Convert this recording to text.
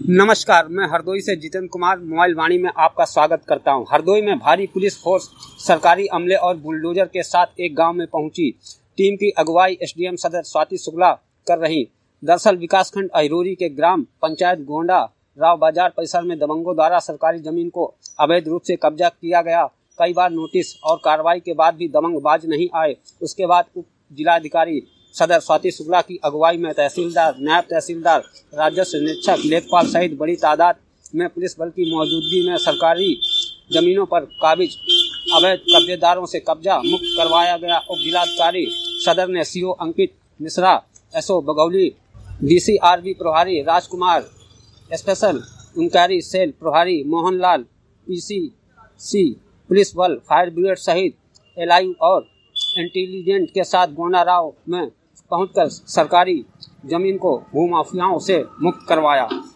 नमस्कार, मैं हरदोई से जितेंद्र कुमार मोबाइल वाणी में आपका स्वागत करता हूं। हरदोई में भारी पुलिस फोर्स सरकारी अमले और बुलडोजर के साथ एक गांव में पहुंची। टीम की अगुवाई एसडीएम सदर स्वाति शुक्ला कर रही। दरअसल विकासखंड अहिरोरी के ग्राम पंचायत गोंडा राव बाजार परिसर में दबंगों द्वारा सरकारी जमीन को अवैध रूप से कब्जा किया गया। कई बार नोटिस और कार्रवाई के बाद भी दबंग बाज नहीं आए। उसके बाद उप जिलाधिकारी सदर स्वाति शुक्ला की अगुवाई में तहसीलदार, नायब तहसीलदार, राजस्व निरीक्षक, लेखपाल सहित बड़ी तादाद में पुलिस बल की मौजूदगी में सरकारी जमीनों पर काबिज अवैध कब्जेदारों से कब्जा मुक्त करवाया गया। उप जिलाधिकारी सदर ने CO Ankit Mishra, SO Baghauli, DCRB प्रभारी राजकुमार, स्पेशल इंक्वायरी सेल प्रभारी मोहनलाल, पीसीसी पुलिस बल, फायर ब्रिगेड सहित एलआई और इंटेलिजेंट के साथ गोंडा राव में पहुंचकर सरकारी जमीन को भूमाफियाओं से मुक्त करवाया।